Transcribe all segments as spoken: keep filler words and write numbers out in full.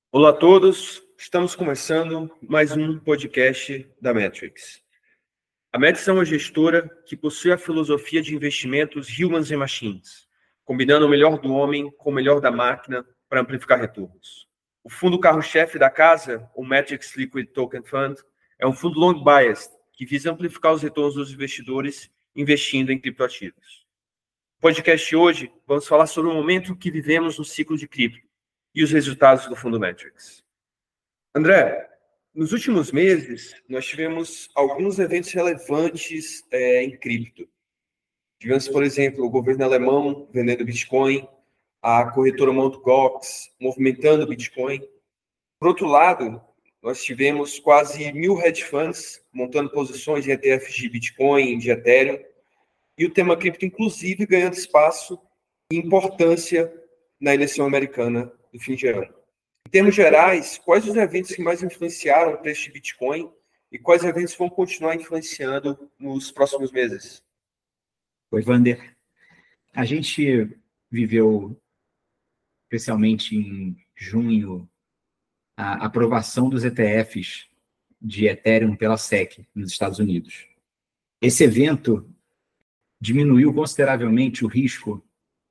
Olá a todos, estamos começando mais um podcast da Metrics. A Metrics é uma gestora que possui a filosofia de investimentos Humans and Machines, combinando o melhor do homem com o melhor da máquina para amplificar retornos. O fundo carro-chefe da casa, o Metrics Liquid Token Fund, é um fundo long biased que visa amplificar os retornos dos investidores investindo em criptoativos. No podcast de hoje, vamos falar sobre o momento que vivemos no ciclo de cripto e os resultados do fundo Metrics. André, nos últimos meses, nós tivemos alguns eventos relevantes é, em cripto. Tivemos, por exemplo, o governo alemão vendendo Bitcoin, a corretora Mt. Gox movimentando Bitcoin. Por outro lado, nós tivemos quase mil hedge funds montando posições em E T Fs de Bitcoin, de Ethereum, e o tema cripto, inclusive, ganhando espaço e importância na eleição americana do fim de ano. Em termos gerais, quais os eventos que mais influenciaram o preço de Bitcoin e quais eventos vão continuar influenciando nos próximos meses? Oi, Vander. A gente viveu, especialmente em junho, a aprovação dos E T Fs de Ethereum pela S E C nos Estados Unidos. Esse evento diminuiu consideravelmente o risco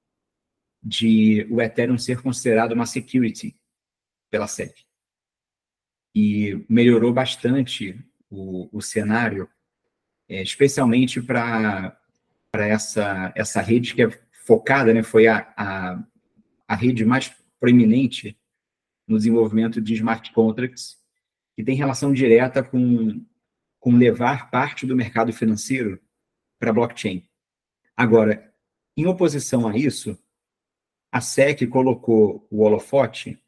de o Ethereum ser considerado uma security pela S E C. E melhorou bastante o, o cenário, é, especialmente para essa, essa rede que é focada, né, foi a, a, a rede mais proeminente no desenvolvimento de smart contracts, que tem relação direta com, com levar parte do mercado financeiro para a blockchain. Agora, em oposição a isso, a S E C colocou o holofote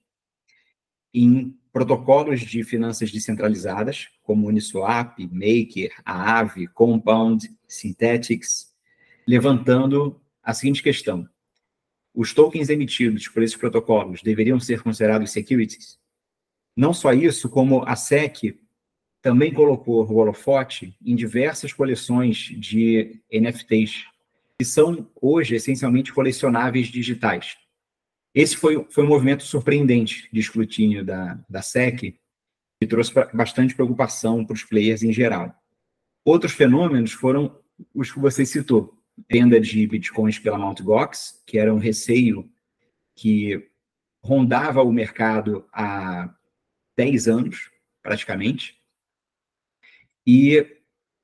em protocolos de finanças descentralizadas, como Uniswap, Maker, Aave, Compound, Synthetix, levantando a seguinte questão: os tokens emitidos por esses protocolos deveriam ser considerados securities? Não só isso, como a S E C também colocou o holofote em diversas coleções de N F Ts, que são hoje essencialmente colecionáveis digitais. Esse foi, foi um movimento surpreendente de escrutínio da, da S E C, que trouxe bastante preocupação para os players em geral. Outros fenômenos foram os que você citou: venda de bitcoins pela Mt. Gox, que era um receio que rondava o mercado há dez anos, praticamente, e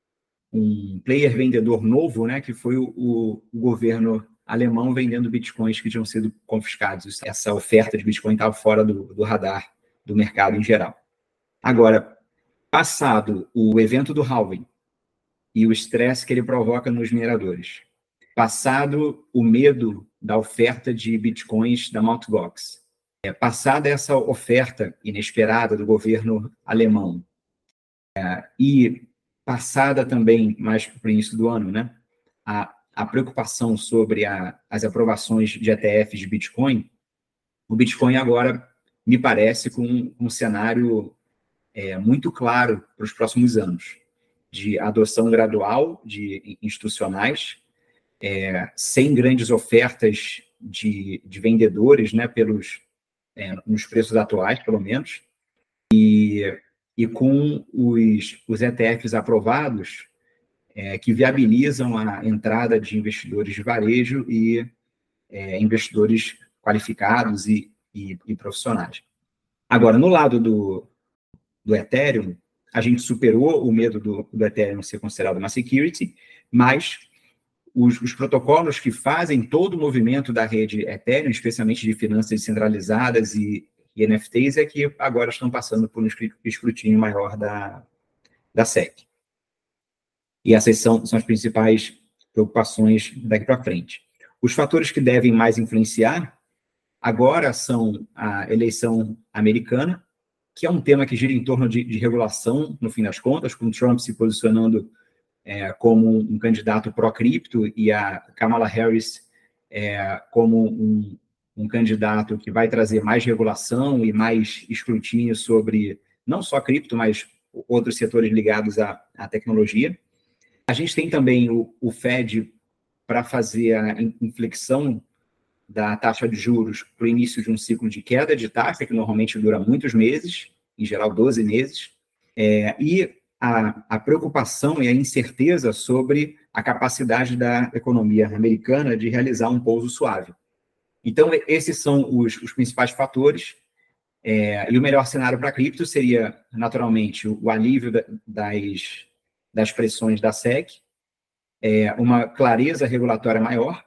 um player vendedor novo, né, que foi o, o, o governo alemão vendendo bitcoins que tinham sido confiscados. Essa oferta de bitcoin estava fora do, do radar do mercado em geral. Agora, passado o evento do halving e o estresse que ele provoca nos mineradores, passado o medo da oferta de bitcoins da Mt. Gox, é, passada essa oferta inesperada do governo alemão, é, e passada também, mais para o início do ano, né, a, a preocupação sobre a, as aprovações de E T Fs de Bitcoin, o Bitcoin agora me parece com um, um cenário é, muito claro para os próximos anos, de adoção gradual de institucionais, é, sem grandes ofertas de, de vendedores, né, pelos, é, nos preços atuais, pelo menos, e, e com os, os E T Fs aprovados, é, que viabilizam a entrada de investidores de varejo e é, investidores qualificados e, e, e profissionais. Agora, no lado do, do Ethereum, a gente superou o medo do, do Ethereum ser considerado uma security, mas os, os protocolos que fazem todo o movimento da rede Ethereum, especialmente de finanças descentralizadas e, e N F Ts, é que agora estão passando por um escrutínio maior da, da S E C. E essas são, são as principais preocupações daqui para frente. Os fatores que devem mais influenciar agora são a eleição americana, que é um tema que gira em torno de, de regulação, no fim das contas, com Trump se posicionando é, como um candidato pró-cripto e a Kamala Harris é, como um, um candidato que vai trazer mais regulação e mais escrutínio sobre não só cripto, mas outros setores ligados à, à tecnologia. A gente tem também o, o Fed para fazer a inflexão da taxa de juros para o início de um ciclo de queda de taxa, que normalmente dura muitos meses, em geral doze meses, é, e a, a preocupação e a incerteza sobre a capacidade da economia americana de realizar um pouso suave. Então, esses são os, os principais fatores, é, e o melhor cenário para a cripto seria, naturalmente, o, o alívio da, das, das pressões da S E C, é, uma clareza regulatória maior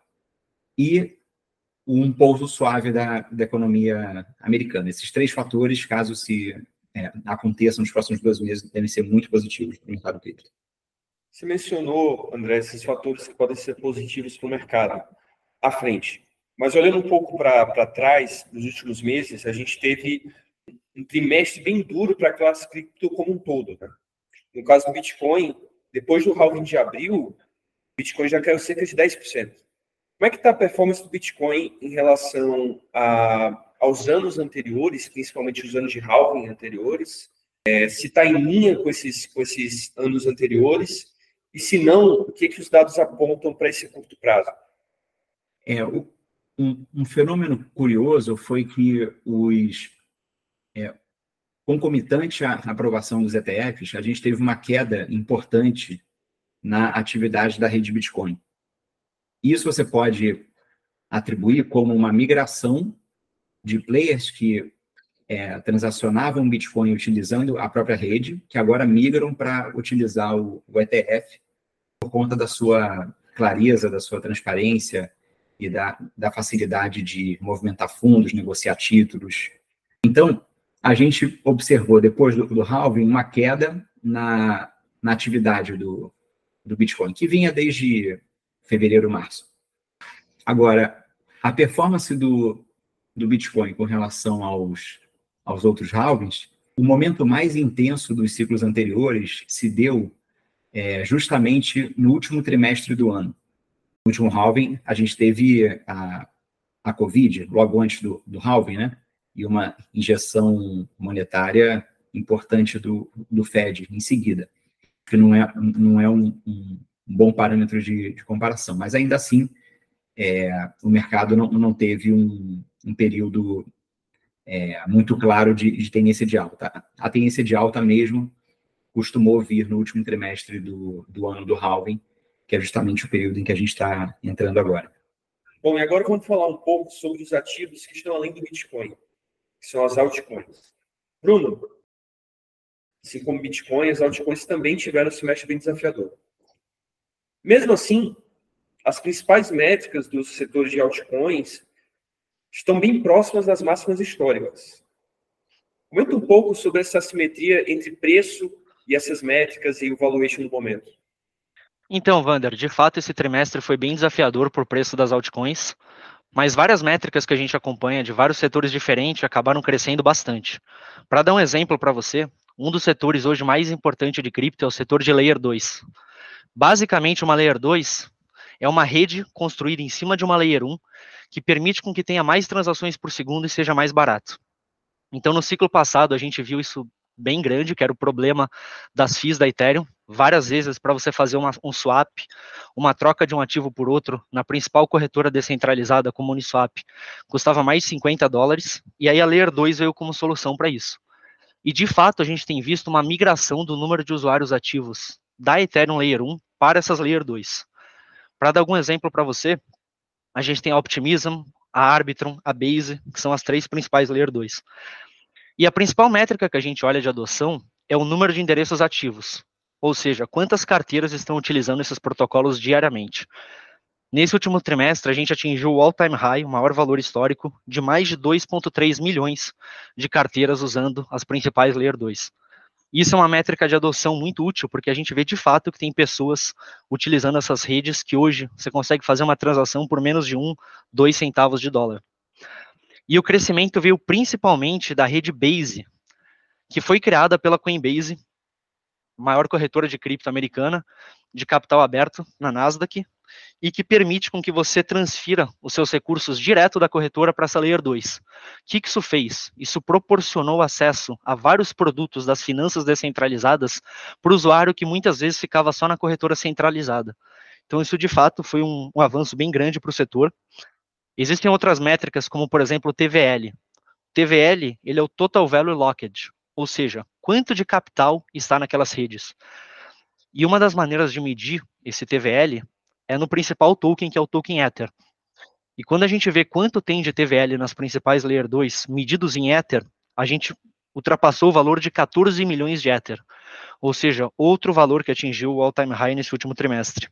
e um pouso suave da, da economia americana. Esses três fatores, caso se é, aconteçam nos próximos dois meses, devem ser muito positivos para o mercado cripto. Você mencionou, André, esses fatores que podem ser positivos para o mercado à frente. Mas olhando um pouco para trás, nos últimos meses, a gente teve um trimestre bem duro para a classe cripto como um todo, né? No caso do Bitcoin, depois do halving de abril, o Bitcoin já caiu cerca de dez por cento. Como é que está a performance do Bitcoin em relação a, aos anos anteriores, principalmente os anos de halving anteriores? É, se está em linha com esses, com esses anos anteriores? E se não, o que, que os dados apontam para esse curto prazo? É, o, um, um fenômeno curioso foi que os... É, concomitante à aprovação dos E T Fs, a gente teve uma queda importante na atividade da rede Bitcoin. Isso você pode atribuir como uma migração de players que é, transacionavam Bitcoin utilizando a própria rede, que agora migram para utilizar o, o E T F por conta da sua clareza, da sua transparência e da, da facilidade de movimentar fundos, negociar títulos. Então, a gente observou, depois do, do halving, uma queda na, na atividade do, do Bitcoin, que vinha desde fevereiro, março. Agora, a performance do, do Bitcoin com relação aos, aos outros halvings, o momento mais intenso dos ciclos anteriores se deu é, justamente no último trimestre do ano. No último halving, a gente teve a, a Covid, logo antes do, do halving, né? E uma injeção monetária importante do, do Fed em seguida, que não é, não é um, um bom parâmetro de, de comparação, mas ainda assim é, o mercado não, não teve um, um período é, muito claro de, de tendência de alta. A tendência de alta mesmo costumou vir no último trimestre do, do ano do halving, que é justamente o período em que a gente está entrando agora. Bom, e agora vamos falar um pouco sobre os ativos que estão além do Bitcoin, que são as altcoins. Bruno, assim como Bitcoin, as altcoins também tiveram um semestre bem desafiador. Mesmo assim, as principais métricas dos setores de altcoins estão bem próximas das máximas históricas. Comenta um pouco sobre essa assimetria entre preço e essas métricas e o valuation no momento. Então, Wander, de fato esse trimestre foi bem desafiador por preço das altcoins, mas várias métricas que a gente acompanha de vários setores diferentes acabaram crescendo bastante. Para dar um exemplo para você, um dos setores hoje mais importantes de cripto é o setor de Layer dois. Basicamente, uma Layer dois é uma rede construída em cima de uma Layer um que permite com que tenha mais transações por segundo e seja mais barato. Então, no ciclo passado, a gente viu isso bem grande, que era o problema das fees da Ethereum. Várias vezes, para você fazer uma, um swap, uma troca de um ativo por outro, na principal corretora descentralizada como Uniswap, custava mais de cinquenta dólares, e aí a Layer dois veio como solução para isso. E, de fato, a gente tem visto uma migração do número de usuários ativos da Ethereum Layer um para essas Layer dois. Para dar algum exemplo para você, a gente tem a Optimism, a Arbitrum, a Base, que são as três principais Layer dois. E a principal métrica que a gente olha de adoção é o número de endereços ativos, ou seja, quantas carteiras estão utilizando esses protocolos diariamente. Nesse último trimestre, a gente atingiu o all-time high, o maior valor histórico, de mais de dois vírgula três milhões de carteiras usando as principais Layer dois. Isso é uma métrica de adoção muito útil, porque a gente vê de fato que tem pessoas utilizando essas redes que hoje você consegue fazer uma transação por menos de um, dois centavos de dólar. E o crescimento veio principalmente da rede Base, que foi criada pela Coinbase, maior corretora de cripto americana, de capital aberto na Nasdaq, e que permite com que você transfira os seus recursos direto da corretora para essa Layer dois. O que isso fez? Isso proporcionou acesso a vários produtos das finanças descentralizadas para o usuário que muitas vezes ficava só na corretora centralizada. Então isso de fato foi um, um avanço bem grande para o setor. Existem outras métricas, como por exemplo o T V L. O T V L, ele é o Total Value Locked, ou seja, quanto de capital está naquelas redes. E uma das maneiras de medir esse T V L é no principal token, que é o token Ether. E quando a gente vê quanto tem de T V L nas principais Layer dois medidos em Ether, a gente ultrapassou o valor de quatorze milhões de Ether. Ou seja, outro valor que atingiu o all-time high nesse último trimestre.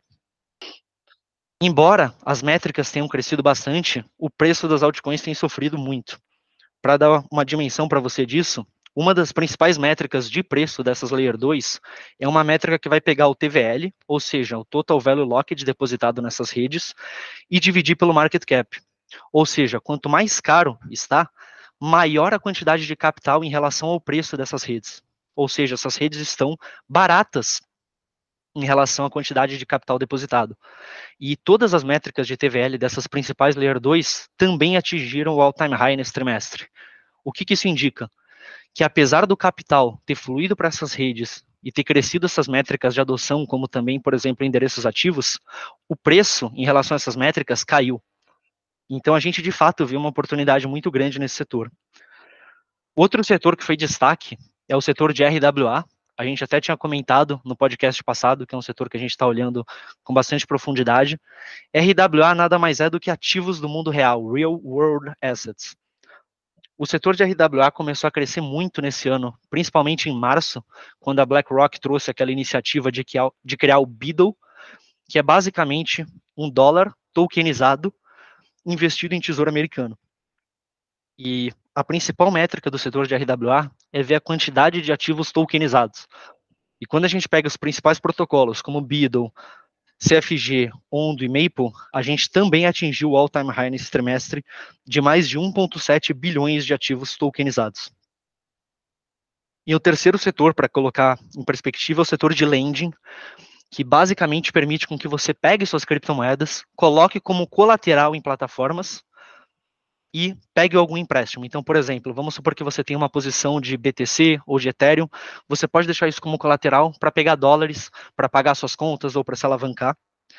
Embora as métricas tenham crescido bastante, o preço das altcoins tem sofrido muito. Para dar uma dimensão para você disso, uma das principais métricas de preço dessas Layer dois é uma métrica que vai pegar o T V L, ou seja, o Total Value Locked depositado nessas redes, e dividir pelo Market Cap. Ou seja, quanto mais caro está, maior a quantidade de capital em relação ao preço dessas redes. Ou seja, essas redes estão baratas em relação à quantidade de capital depositado. E todas as métricas de T V L dessas principais Layer dois também atingiram o all-time high nesse trimestre. O que, que isso indica? Que apesar do capital ter fluído para essas redes e ter crescido essas métricas de adoção, como também, por exemplo, endereços ativos, o preço em relação a essas métricas caiu. Então a gente de fato viu uma oportunidade muito grande nesse setor. Outro setor que foi destaque é o setor de R W A. A gente até tinha comentado no podcast passado, que é um setor que a gente está olhando com bastante profundidade. R W A nada mais é do que ativos do mundo real, Real World Assets. O setor de R W A começou a crescer muito nesse ano, principalmente em março, quando a BlackRock trouxe aquela iniciativa de, que, de criar o Beetle, que é basicamente um dólar tokenizado investido em tesouro americano. E a principal métrica do setor de R W A é ver a quantidade de ativos tokenizados. E quando a gente pega os principais protocolos, como Beetle, C F G, Ondo e Maple, a gente também atingiu o all-time high nesse trimestre de mais de um vírgula sete bilhões de ativos tokenizados. E o terceiro setor, para colocar em perspectiva, é o setor de lending, que basicamente permite com que você pegue suas criptomoedas, coloque como colateral em plataformas e pegue algum empréstimo. Então, por exemplo, vamos supor que você tem uma posição de B T C ou de Ethereum, você pode deixar isso como colateral para pegar dólares, para pagar suas contas ou para se alavancar.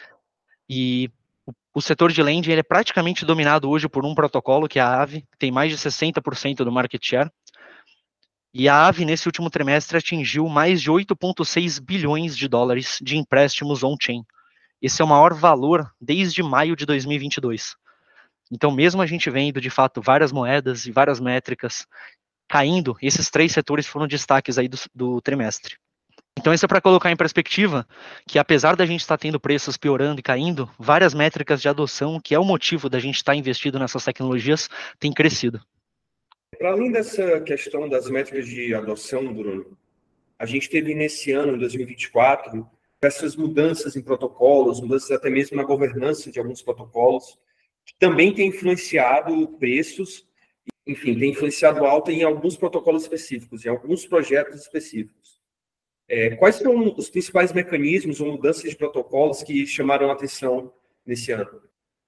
E o setor de lending ele é praticamente dominado hoje por um protocolo, que é a Aave, que tem mais de sessenta por cento do market share. E a Aave, nesse último trimestre, atingiu mais de oito vírgula seis bilhões de dólares de empréstimos on-chain. Esse é o maior valor desde maio de dois mil e vinte e dois. Então, mesmo a gente vendo, de fato, várias moedas e várias métricas caindo, esses três setores foram destaques aí do, do trimestre. Então, isso é para colocar em perspectiva que, apesar da gente estar tendo preços piorando e caindo, várias métricas de adoção, que é o motivo da gente estar investido nessas tecnologias, têm crescido. Para além dessa questão das métricas de adoção, Bruno, a gente teve nesse ano, dois mil e vinte e quatro, essas mudanças em protocolos, mudanças até mesmo na governança de alguns protocolos, que também tem influenciado preços, enfim, tem influenciado alta em alguns protocolos específicos, em alguns projetos específicos. É, quais são os principais mecanismos ou mudanças de protocolos que chamaram a atenção nesse ano?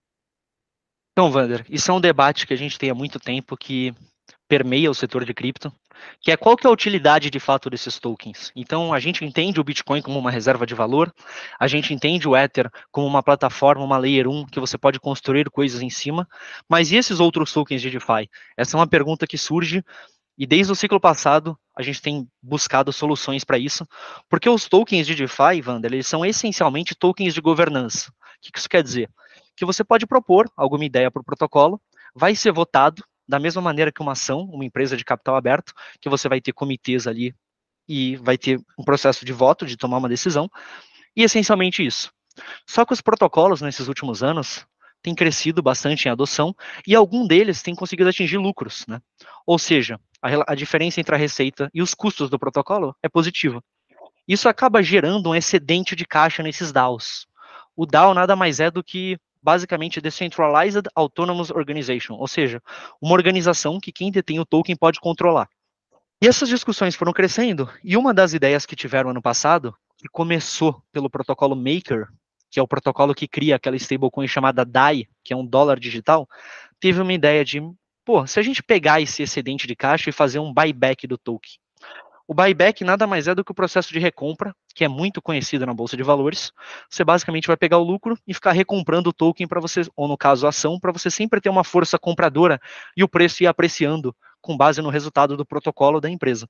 Então, Wander, isso é um debate que a gente tem há muito tempo, que permeia o setor de cripto, que é qual que é a utilidade de fato desses tokens. Então, a gente entende o Bitcoin como uma reserva de valor, a gente entende o Ether como uma plataforma, uma Layer um, que você pode construir coisas em cima, mas e esses outros tokens de DeFi? Essa é uma pergunta que surge, e desde o ciclo passado, a gente tem buscado soluções para isso, porque os tokens de DeFi, Wander, eles são essencialmente tokens de governança. O que isso quer dizer? Que você pode propor alguma ideia para o protocolo, vai ser votado, da mesma maneira que uma ação, uma empresa de capital aberto, que você vai ter comitês ali e vai ter um processo de voto, de tomar uma decisão, e essencialmente isso. Só que os protocolos nesses últimos anos têm crescido bastante em adoção e algum deles tem conseguido atingir lucros, né? Ou seja, a, a diferença entre a receita e os custos do protocolo é positiva. Isso acaba gerando um excedente de caixa nesses D A Os. O D A O nada mais é do que basicamente Decentralized Autonomous Organization, ou seja, uma organização que quem detém o token pode controlar. E essas discussões foram crescendo, e uma das ideias que tiveram ano passado, que começou pelo protocolo Maker, que é o protocolo que cria aquela stablecoin chamada D A I, que é um dólar digital, teve uma ideia de, pô, se a gente pegar esse excedente de caixa e fazer um buyback do token. O buyback nada mais é do que o processo de recompra, que é muito conhecido na Bolsa de Valores. Você basicamente vai pegar o lucro e ficar recomprando o token para você, ou no caso a ação, para você sempre ter uma força compradora e o preço ir apreciando com base no resultado do protocolo da empresa.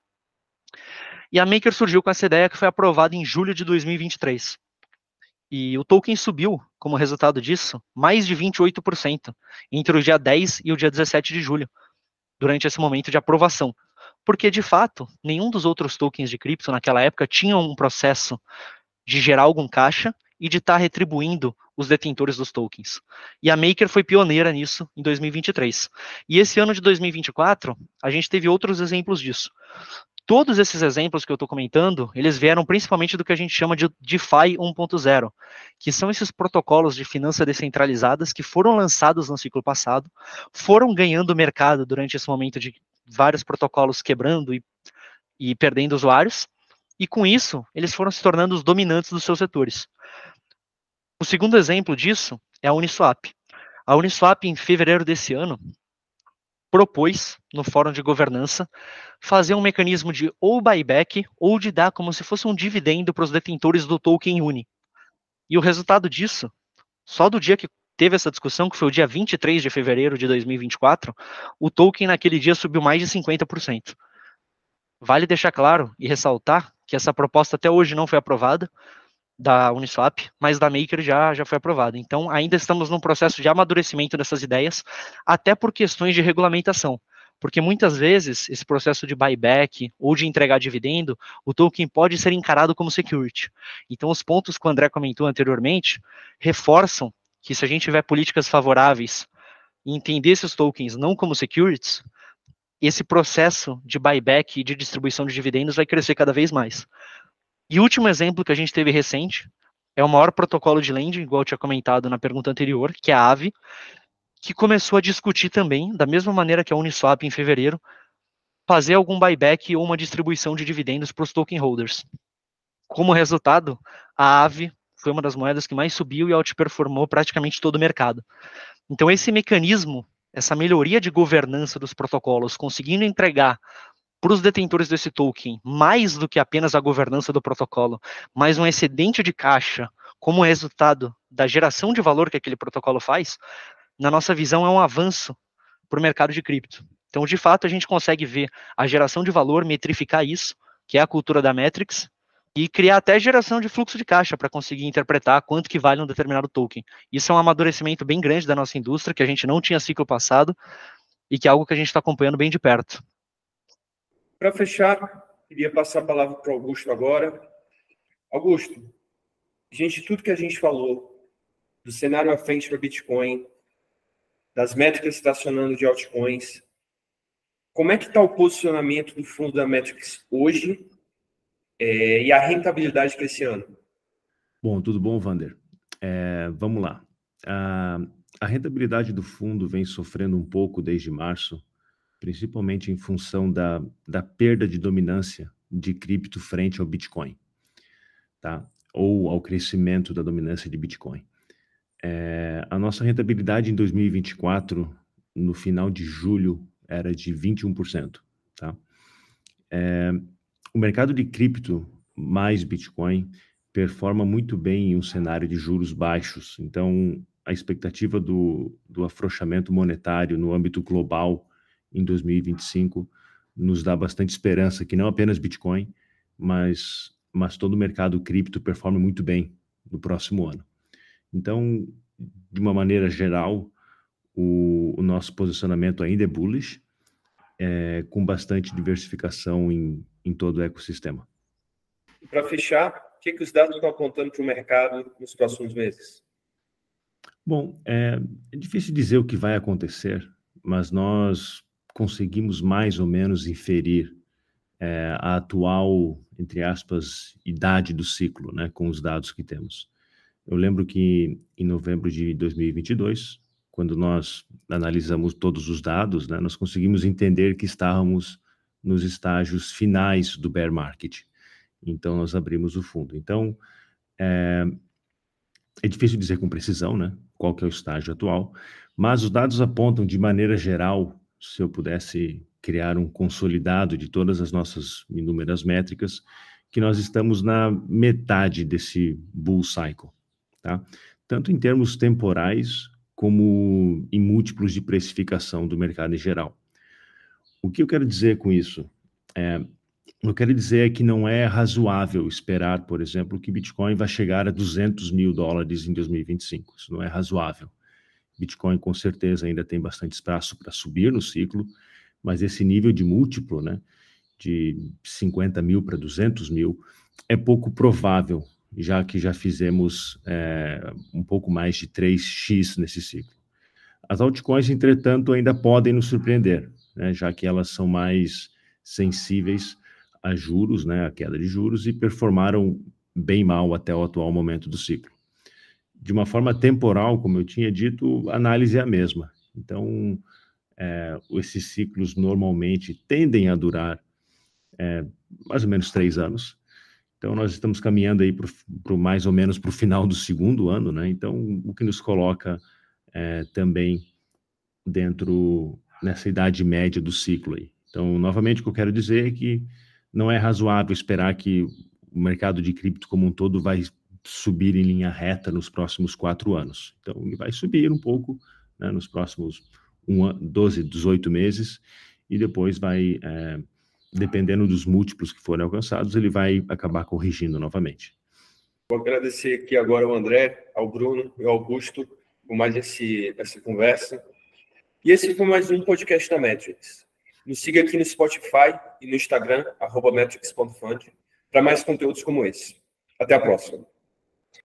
E a Maker surgiu com essa ideia que foi aprovada em julho de dois mil e vinte e três. E o token subiu, como resultado disso, mais de vinte e oito por cento entre o dia dez e o dia dezessete de julho, durante esse momento de aprovação. Porque, de fato, nenhum dos outros tokens de cripto naquela época tinha um processo de gerar algum caixa e de estar tá retribuindo os detentores dos tokens. E a Maker foi pioneira nisso em dois mil e vinte e três. E esse ano de dois mil e vinte e quatro, a gente teve outros exemplos disso. Todos esses exemplos que eu estou comentando, eles vieram principalmente do que a gente chama de DeFi um ponto zero, que são esses protocolos de finanças descentralizadas que foram lançados no ciclo passado, foram ganhando mercado durante esse momento de vários protocolos quebrando e, e perdendo usuários, e com isso, eles foram se tornando os dominantes dos seus setores. O segundo exemplo disso é a Uniswap. A Uniswap, em fevereiro desse ano, propôs, no fórum de governança, fazer um mecanismo de ou buyback ou de dar como se fosse um dividendo para os detentores do token Uni. E o resultado disso, só do dia que teve essa discussão, que foi o dia vinte e três de fevereiro de dois mil e vinte e quatro, o token naquele dia subiu mais de cinquenta por cento. Vale deixar claro e ressaltar que essa proposta até hoje não foi aprovada, da Uniswap, mas da Maker já, já foi aprovada. Então, ainda estamos num processo de amadurecimento dessas ideias, até por questões de regulamentação. Porque muitas vezes, esse processo de buyback ou de entregar dividendo, o token pode ser encarado como security. Então, os pontos que o André comentou anteriormente reforçam que se a gente tiver políticas favoráveis e entender esses tokens não como securities, esse processo de buyback e de distribuição de dividendos vai crescer cada vez mais. E o último exemplo que a gente teve recente é o maior protocolo de lending, igual eu tinha comentado na pergunta anterior, que é a Aave, que começou a discutir também, da mesma maneira que a Uniswap em fevereiro, fazer algum buyback ou uma distribuição de dividendos para os token holders. Como resultado, a Aave foi uma das moedas que mais subiu e outperformou praticamente todo o mercado. Então esse mecanismo, essa melhoria de governança dos protocolos, conseguindo entregar para os detentores desse token, mais do que apenas a governança do protocolo, mas um excedente de caixa como resultado da geração de valor que aquele protocolo faz, na nossa visão é um avanço para o mercado de cripto. Então, de fato, a gente consegue ver a geração de valor, metrificar isso, que é a cultura da Metrics, e criar até geração de fluxo de caixa para conseguir interpretar quanto que vale um determinado token. Isso é um amadurecimento bem grande da nossa indústria, que a gente não tinha ciclo passado, e que é algo que a gente está acompanhando bem de perto. Para fechar, queria passar a palavra para o Augusto agora. Augusto, gente, tudo que a gente falou do cenário à frente para Bitcoin, das métricas estacionando de altcoins, como é que está o posicionamento do fundo da Metrics hoje é, e a rentabilidade para esse ano? Bom, tudo bom, Vander? É, vamos lá. A, a rentabilidade do fundo vem sofrendo um pouco desde março, principalmente em função da, da perda de dominância de cripto frente ao Bitcoin, tá? Ou ao crescimento da dominância de Bitcoin. É, a nossa rentabilidade em dois mil e vinte e quatro, no final de julho, era de vinte e um por cento, tá? É, o mercado de cripto mais Bitcoin performa muito bem em um cenário de juros baixos. Então, a expectativa do, do afrouxamento monetário no âmbito global em dois mil e vinte e cinco nos dá bastante esperança que não apenas Bitcoin, mas, mas todo o mercado cripto performe muito bem no próximo ano. Então, de uma maneira geral, o, o nosso posicionamento ainda é bullish, é, com bastante diversificação em, em todo o ecossistema. Para fechar, o que, que os dados estão apontando para o mercado nos próximos meses? Bom, é, é difícil dizer o que vai acontecer, mas nós conseguimos mais ou menos inferir é, a atual, entre aspas, idade do ciclo, né, com os dados que temos. Eu lembro que em novembro de dois mil e vinte e dois, quando nós analisamos todos os dados, né, nós conseguimos entender que estávamos nos estágios finais do bear market. Então, nós abrimos o fundo. Então, é, é difícil dizer com precisão, né, qual que é o estágio atual, mas os dados apontam, de maneira geral, se eu pudesse criar um consolidado de todas as nossas inúmeras métricas, que nós estamos na metade desse bull cycle, tá? Tanto em termos temporais, como em múltiplos de precificação do mercado em geral. O que eu quero dizer com isso? É, eu quero dizer que não é razoável esperar, por exemplo, que Bitcoin vai chegar a duzentos mil dólares em dois mil e vinte e cinco. Isso não é razoável. Bitcoin, com certeza, ainda tem bastante espaço para subir no ciclo, mas esse nível de múltiplo, né, de cinquenta mil para duzentos mil, é pouco provável, já que já fizemos é, um pouco mais de três x nesse ciclo. As altcoins, entretanto, ainda podem nos surpreender, né, já que elas são mais sensíveis a juros, né, a queda de juros, e performaram bem mal até o atual momento do ciclo. De uma forma temporal, como eu tinha dito, a análise é a mesma. Então, é, esses ciclos normalmente tendem a durar é, mais ou menos três anos. Então, nós estamos caminhando aí para mais ou menos para o final do segundo ano, né? Então, o que nos coloca é, também dentro, nessa idade média do ciclo aí. Então, novamente, o que eu quero dizer é que não é razoável esperar que o mercado de cripto como um todo vai subir em linha reta nos próximos quatro anos. Então, ele vai subir um pouco, né, nos próximos um, doze, dezoito meses, e depois vai, é, dependendo dos múltiplos que forem alcançados, ele vai acabar corrigindo novamente. Vou agradecer aqui agora ao André, ao Bruno e ao Augusto por mais esse, essa conversa. E esse foi mais um podcast da Metrics. Nos siga aqui no Spotify e no Instagram, arroba metrics ponto fund, para mais conteúdos como esse. Até a próxima.